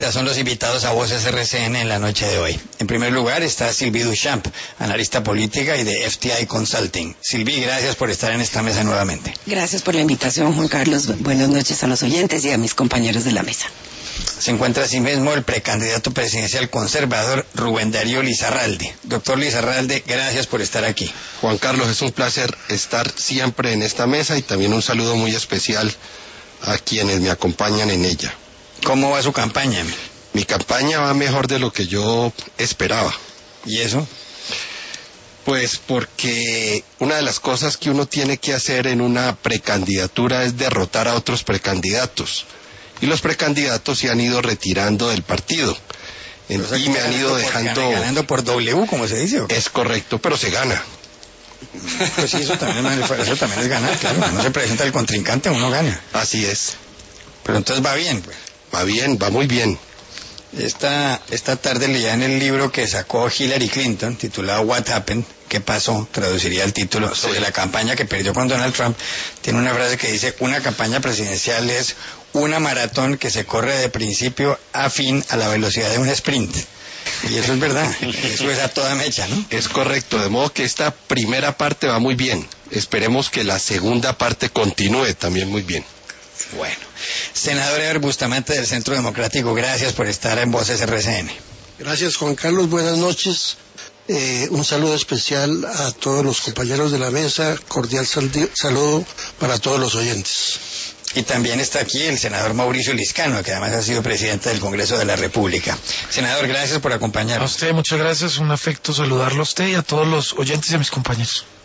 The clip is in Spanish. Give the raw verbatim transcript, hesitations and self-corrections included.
Hola, son los invitados a Voces R C N en la noche de hoy. En primer lugar está Sylvie Duchamp, analista política y de F T I Consulting. Sylvie, gracias por estar en esta mesa nuevamente. Gracias por la invitación, Juan Carlos. Buenas noches a los oyentes y a mis compañeros de la mesa. Se encuentra así mismo el precandidato presidencial conservador Rubén Darío Lizarralde. Doctor Lizarralde, gracias por estar aquí. Juan Carlos, es un placer estar siempre en esta mesa y también un saludo muy especial a quienes me acompañan en ella. ¿Cómo va su campaña? Mi campaña va mejor de lo que yo esperaba. ¿Y eso? Pues porque una de las cosas que uno tiene que hacer en una precandidatura es derrotar a otros precandidatos. Y los precandidatos se han ido retirando del partido. En, y me han ido dejando... Por, ganando por W, como se dice. Es correcto, pero se gana. Pues sí, eso también, eso también es ganar, claro. No se presenta el contrincante, uno gana. Así es. Pero entonces va bien, pues. Va bien, va muy bien. Esta, esta tarde leía en el libro que sacó Hillary Clinton, titulado What Happened, ¿qué pasó? Traduciría el título, sobre sí. La campaña que perdió con Donald Trump. Tiene una frase que dice, una campaña presidencial es una maratón que se corre de principio a fin a la velocidad de un sprint. Y eso es verdad, eso es a toda mecha, ¿no? Es correcto, de modo que esta primera parte va muy bien. Esperemos que la segunda parte continúe también muy bien. Bueno, senador Eber Bustamante del Centro Democrático, gracias por estar en Voces R C N. Gracias, Juan Carlos, buenas noches. Eh, un saludo especial a todos los compañeros de la mesa, cordial sal saludo para todos los oyentes. Y también está aquí el senador Mauricio Liscano, que además ha sido presidente del Congreso de la República. Senador, gracias por acompañarnos. A usted, muchas gracias, un afecto saludarlo a usted y a todos los oyentes y a mis compañeros.